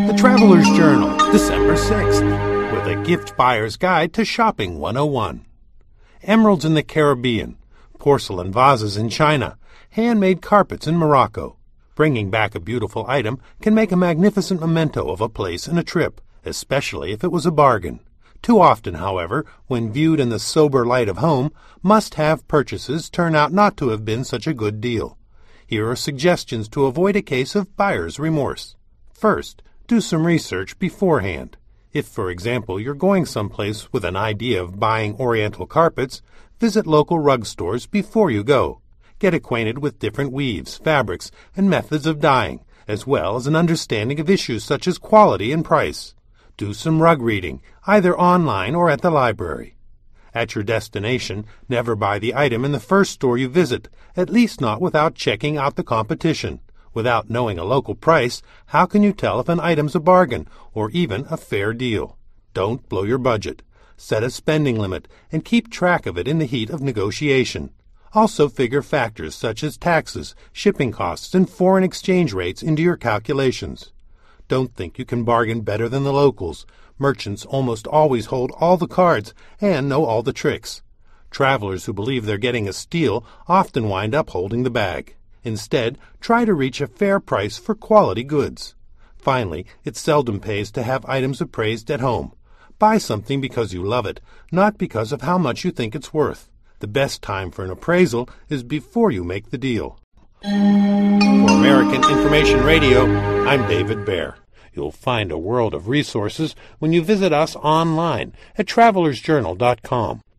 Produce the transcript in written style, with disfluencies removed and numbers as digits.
The Traveler's Journal, December 6th, with a gift buyer's guide to shopping 101. Emeralds in the Caribbean, porcelain vases in China, handmade carpets in Morocco. Bringing back a beautiful item can make a magnificent memento of a place and a trip, especially if it was a bargain. Too often, however, when viewed in the sober light of home, must-have purchases turn out not to have been such a good deal. Here are suggestions to avoid a case of buyer's remorse. First, do some research beforehand. If, for example, you're going someplace with an idea of buying oriental carpets, visit local rug stores before you go. Get acquainted with different weaves, fabrics, and methods of dyeing, as well as an understanding of issues such as quality and price. Do some rug reading, either online or at the library. At your destination, never buy the item in the first store you visit, at least not without checking out the competition. Without knowing a local price, how can you tell if an item's a bargain or even a fair deal? Don't blow your budget. Set a spending limit and keep track of it in the heat of negotiation. Also figure factors such as taxes, shipping costs, and foreign exchange rates into your calculations. Don't think you can bargain better than the locals. Merchants almost always hold all the cards and know all the tricks. Travelers who believe they're getting a steal often wind up holding the bag. Instead, try to reach a fair price for quality goods. Finally, it seldom pays to have items appraised at home. Buy something because you love it, not because of how much you think it's worth. The best time for an appraisal is before you make the deal. For American Information Radio, I'm David Baer. You'll find a world of resources when you visit us online at travelersjournal.com.